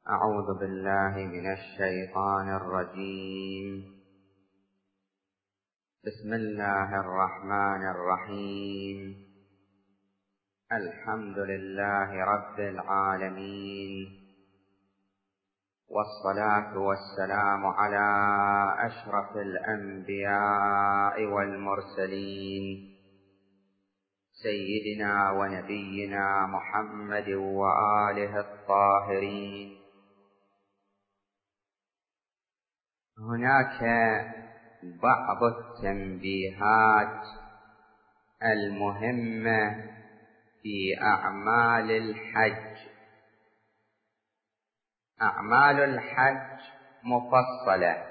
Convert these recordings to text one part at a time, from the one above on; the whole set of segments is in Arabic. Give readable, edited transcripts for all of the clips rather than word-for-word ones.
أعوذ بالله من الشيطان الرجيم. بسم الله الرحمن الرحيم. الحمد لله رب العالمين، والصلاة والسلام على أشرف الأنبياء والمرسلين، سيدنا ونبينا محمد وآله الطاهرين. هناك بعض التنبيهات المهمة في أعمال الحج. أعمال الحج مفصلة،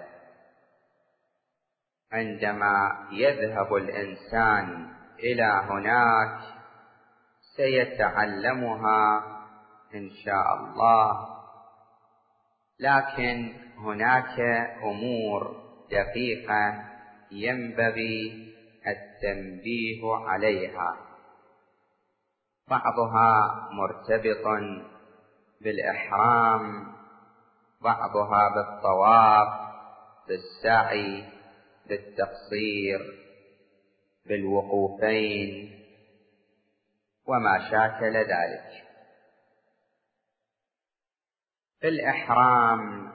عندما يذهب الإنسان إلى هناك سيتعلمها إن شاء الله، لكن هناك أمور دقيقة ينبغي التنبيه عليها، بعضها مرتبط بالإحرام، بعضها بالطواف، بالسعي، بالتقصير، بالوقوفين وما شاكل ذلك. في الإحرام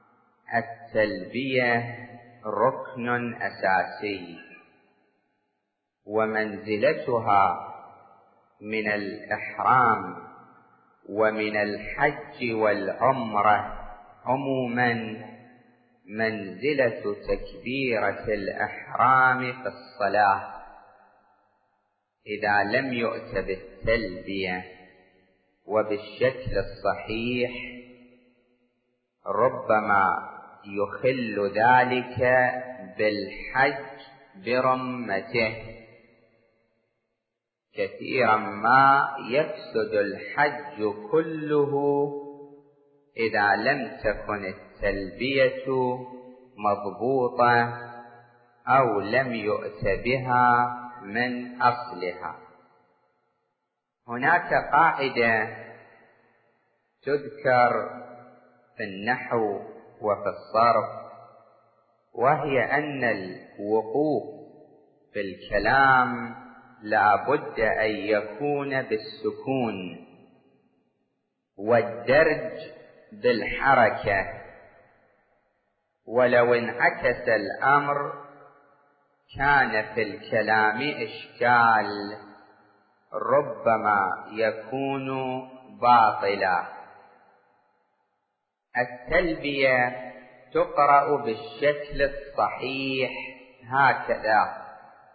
التلبية ركن أساسي، ومنزلتها من الإحرام ومن الحج والعمرة عموما منزلة تكبيرة الإحرام في الصلاة. إذا لم يؤت بالتلبية وبالشكل الصحيح ربما يخل ذلك بالحج برمته، كثيرا ما يفسد الحج كله إذا لم تكن التلبية مضبوطة أو لم يؤت بها من أصلها. هناك قاعدة تذكر في النحو وفي الصرف، وهي أن الوقوف في الكلام لا بد أن يكون بالسكون، والدرج بالحركة، ولو انعكس الأمر كان في الكلام إشكال ربما يكون باطلا. التلبية تقرأ بالشكل الصحيح هكذا: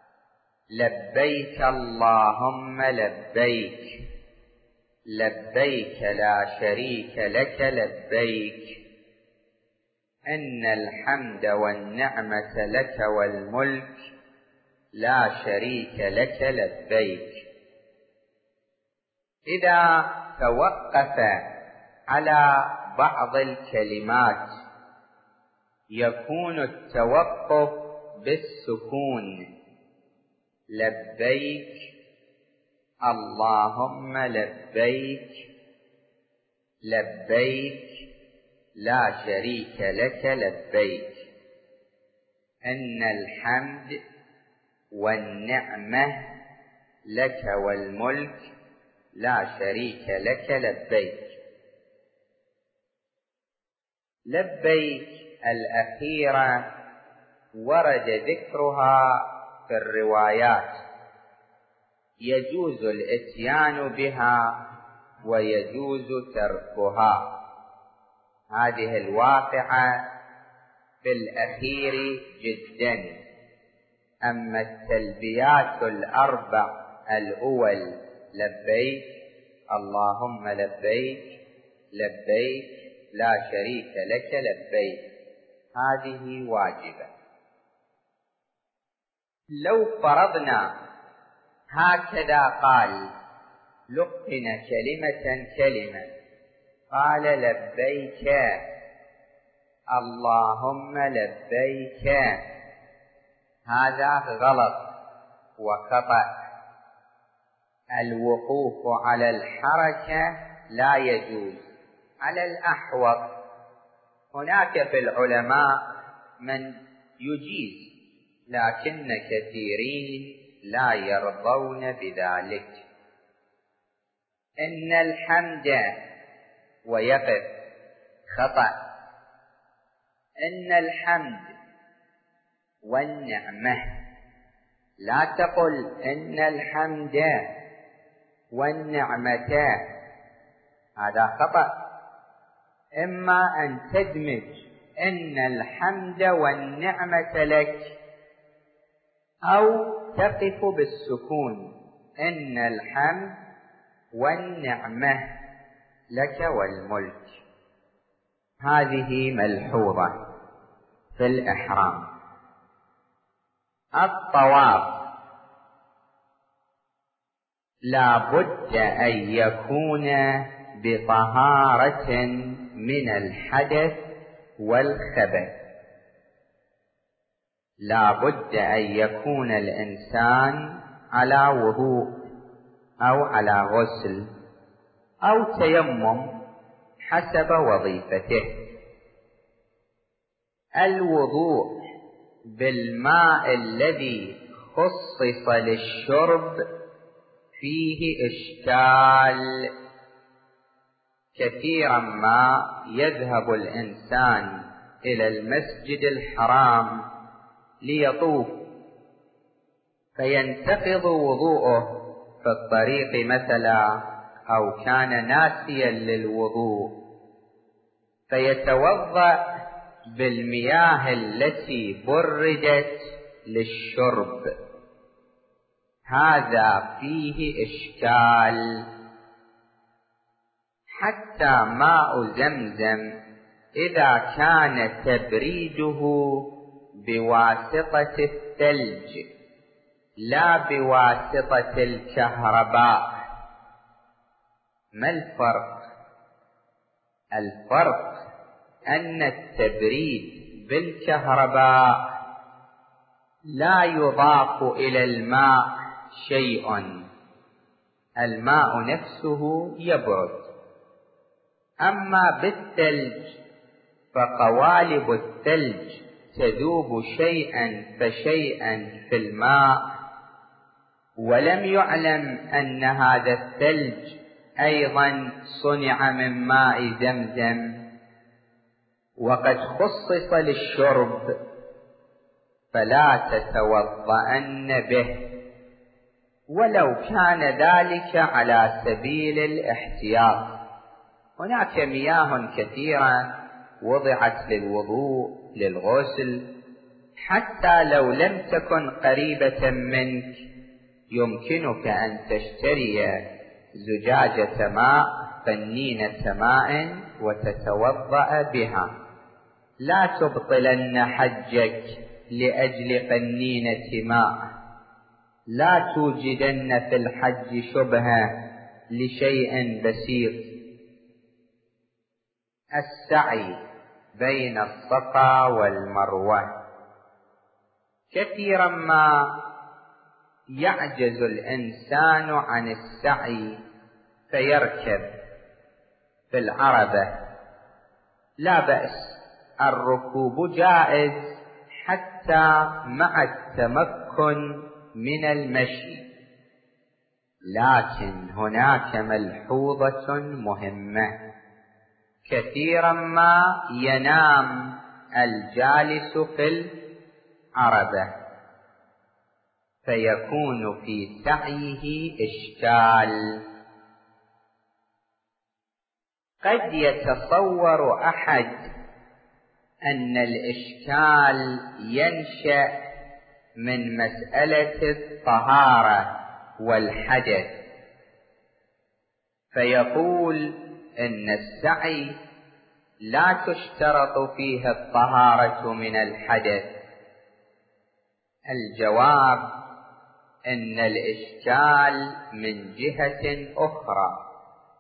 لبيك اللهم لبيك، لبيك لا شريك لك لبيك، إن الحمد والنعمة لك والملك لا شريك لك لبيك. إذا توقف على بعض الكلمات يكون التوقف بالسكون: لبيك اللهم لبيك، لبيك لا شريك لك لبيك، إن الحمد والنعمة لك والملك لا شريك لك لبيك. لبيك الأخيرة ورد ذكرها في الروايات، يجوز الإتيان بها ويجوز تركها. هذه الواقعة في الأخير جدا. أما التلبيات الأربع الأول: لبيك اللهم لبيك، لبيك لا شريك لك لبيك، هذه واجبة. لو فرضنا هكذا قال، لقن كلمة كلمة، قال لبيك اللهم لبيك، هذا غلط وخطأ. الوقوف على الحركة لا يجوز، على الأحوط. هناك في العلماء من يجيز، لكن كثيرين لا يرضون بذلك. إن الحمد ويقف خطأ. إن الحمد والنعمة، لا تقل إن الحمد والنعمة، هذا خطأ. إما أن تدمج إن الحمد والنعمة لك، أو تقف بالسكون إن الحمد والنعمة لك والملك. هذه ملحوظة في الإحرام. الطواف لا بد أن يكون بطهارة من الحدث والخبث. لا بد أن يكون الإنسان على وضوء أو على غسل أو تيمم حسب وظيفته. الوضوء بالماء الذي خصص للشرب فيه إشكال. كثيرا ما يذهب الإنسان إلى المسجد الحرام ليطوف، فينتقض وضوءه في الطريق مثلا، أو كان ناسيا للوضوء، فيتوضأ بالمياه التي بردت للشرب. هذا فيه إشكال. حتى ماء زمزم إذا كان تبريده بواسطة الثلج لا بواسطة الكهرباء، ما الفرق؟ الفرق أن التبريد بالكهرباء لا يضاف إلى الماء شيء، الماء نفسه يبرد. أما بالثلج فقوالب الثلج تذوب شيئا فشيئا في الماء، ولم يعلم أن هذا الثلج أيضا صنع من ماء زمزم وقد خصص للشرب، فلا تتوضأن به ولو كان ذلك على سبيل الاحتياط. هناك مياه كثيرة وضعت للوضوء للغسل، حتى لو لم تكن قريبة منك يمكنك أن تشتري زجاجة ماء، فنينة ماء، وتتوضأ بها. لا تبطلن حجك لأجل قنينة ماء. لا توجدن في الحج شبهة لشيء بسيط. السعي بين الصفا والمروة. كثيرا ما يعجز الإنسان عن السعي فيركب في العربة، لا بأس، الركوب جائز حتى مع التمكن من المشي. لكن هناك ملحوظة مهمة. كثيرا ما ينام الجالس في العربة فيكون في سعيه إشكال. قد يتصور أحد أن الإشكال ينشأ من مسألة الطهارة والحدث، فيقول إن السعي لا تشترط فيه الطهارة من الحدث. الجواب إن الإشكال من جهة أخرى،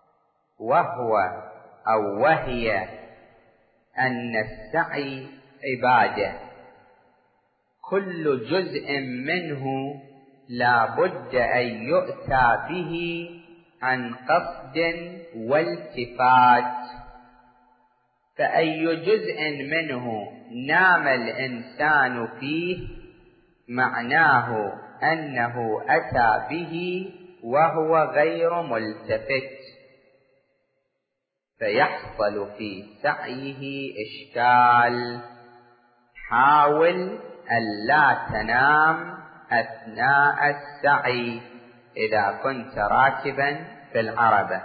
وهي أن السعي عبادة، كل جزء منه لا بد أن يؤتى به عن قصد والتفات. فأي جزء منه نام الإنسان فيه معناه أنه أتى به وهو غير ملتفت، فيحصل في سعيه إشكال. حاول ألا تنام أثناء السعي إذا كنت راكبا في العربة.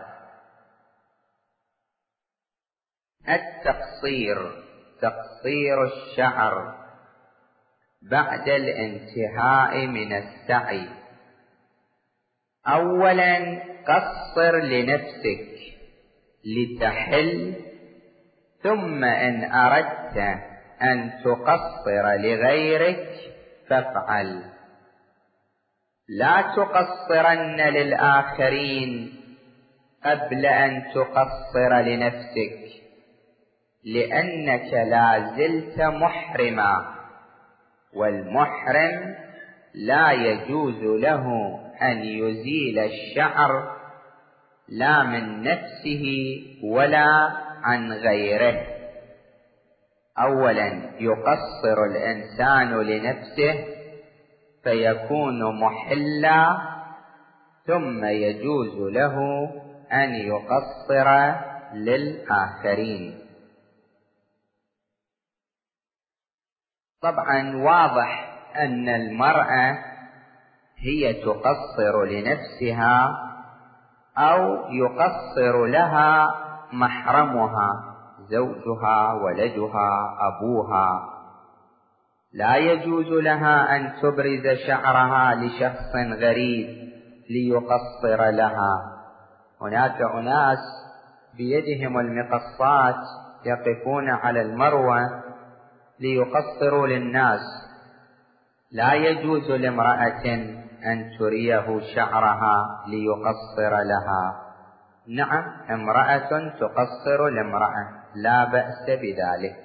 التقصير، تقصير الشعر بعد الانتهاء من السعي. أولا قصر لنفسك لتحل، ثم إن أردت أن تقصر لغيرك فافعل. لا تقصرن للآخرين قبل أن تقصر لنفسك، لأنك لا زلت محرما، والمحرم لا يجوز له أن يزيل الشعر لا من نفسه ولا عن غيره. أولا يقصر الإنسان لنفسه فيكون محلا، ثم يجوز له أن يقصر للآخرين. طبعا واضح أن المرأة هي تقصر لنفسها أو يقصر لها محرمها، زوجها، ولدها، أبوها. لا يجوز لها أن تبرز شعرها لشخص غريب ليقصر لها. هناك أناس بيدهم المقصات يقفون على المروة ليقصروا للناس. لا يجوز لامرأة أن تريه شعرها ليقصر لها. نعم، امرأة تقصر لامرأة، لا بأس بذلك.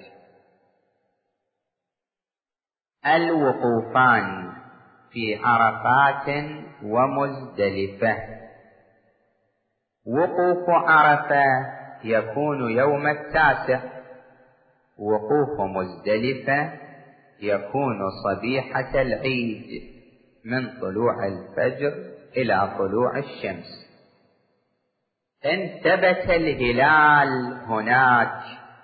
الوقوفان في عرفات ومزدلفة. وقوف عرفة يكون يوم 9، وقوف مزدلفة يكون صبيحة العيد من طلوع الفجر إلى طلوع الشمس. إن ثبت الهلال هناك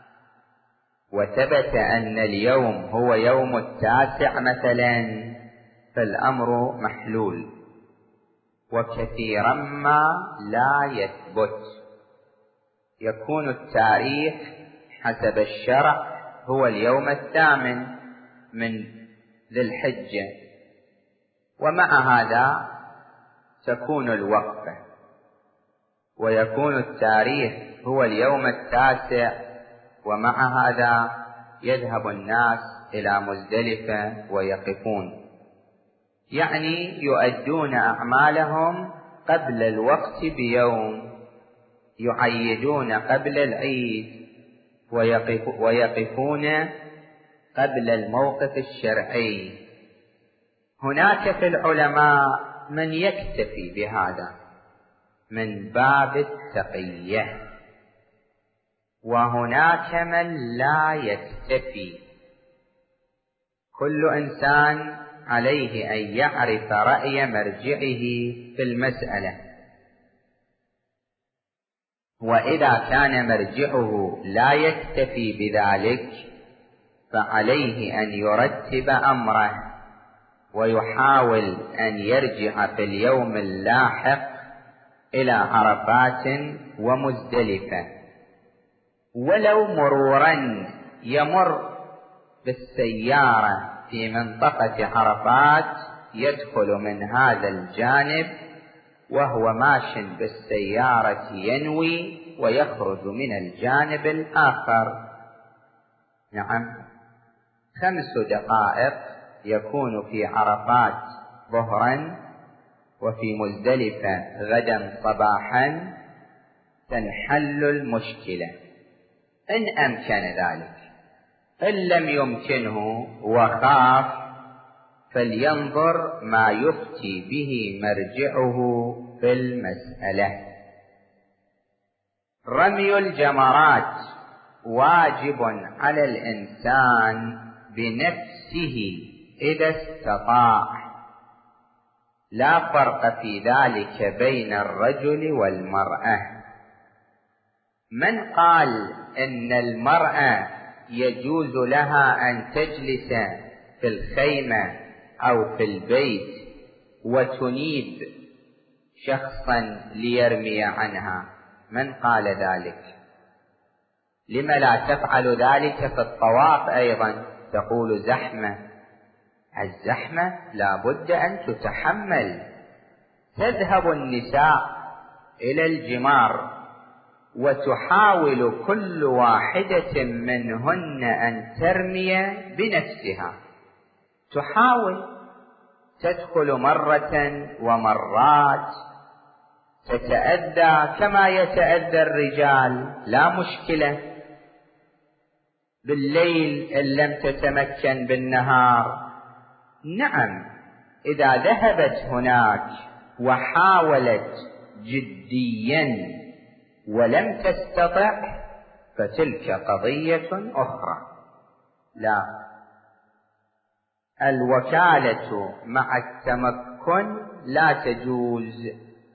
وثبت أن اليوم هو يوم 9 مثلا، فالأمر محلول. وكثيرا ما لا يثبت، يكون التاريخ حسب الشرع هو اليوم 8 من ذي الحجة، ومع هذا تكون الوقفة، ويكون التاريخ هو اليوم 9، ومع هذا يذهب الناس إلى مزدلفة ويقفون، يعني يؤدون أعمالهم قبل الوقت بيوم، يعيدون قبل العيد، ويقفون قبل الموقف الشرعي. هناك في العلماء من يكتفي بهذا من باب التقية، وهناك من لا يكتفي. كل إنسان عليه أن يعرف رأي مرجعه في المسألة، وإذا كان مرجعه لا يكتفي بذلك فعليه أن يرتب أمره ويحاول أن يرجع في اليوم اللاحق إلى عرفات ومزدلفة، ولو مرورا يمر بالسيارة في منطقة عرفات، يدخل من هذا الجانب وهو ماش بالسيارة ينوي، ويخرج من الجانب الآخر. نعم، 5 دقائق يكون في عرفات ظهرا، وفي مزدلفة غدا صباحا، تنحل المشكلة إن أمكن ذلك. إن لم يمكنه وخاف فلينظر ما يفتي به مرجعه في المسألة. رمي الجمرات واجب على الإنسان بنفسه إذا استطاع، لا فرق في ذلك بين الرجل والمرأة. من قال إن المرأة يجوز لها أن تجلس في الخيمة أو في البيت وتنيب شخصا ليرمي عنها؟ من قال ذلك؟ لم لا تفعل ذلك في الطواف أيضا؟ تقول زحمة. الزحمة لا بد أن تتحمل. تذهب النساء إلى الجمار وتحاول كل واحدة منهن أن ترمي بنفسها، تحاول، تدخل مرة ومرات، تتأذى كما يتأذى الرجال، لا مشكلة. بالليل إن لم تتمكن بالنهار، نعم، إذا ذهبت هناك وحاولت جديا ولم تستطع فتلك قضية أخرى. لا، الوكالة مع التمكن لا تجوز.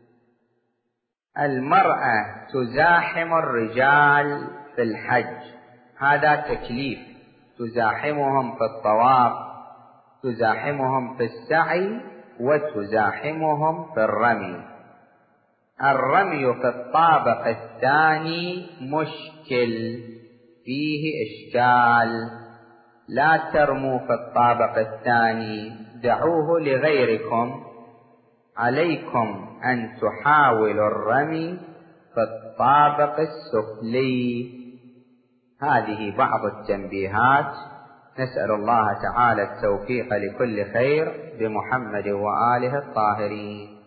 المرأة تزاحم الرجال في الحج، هذا تكليف، تزاحمهم في الطواف، تزاحمهم في السعي، وتزاحمهم في الرمي. الرمي في الطابق الثاني مشكل، فيه إشكال، لا ترموا في الطابق الثاني، دعوه لغيركم، عليكم أن تحاولوا الرمي في الطابق السفلي. هذه بعض التنبيهات. نسأل الله تعالى التوفيق لكل خير بمحمد وآله الطاهرين.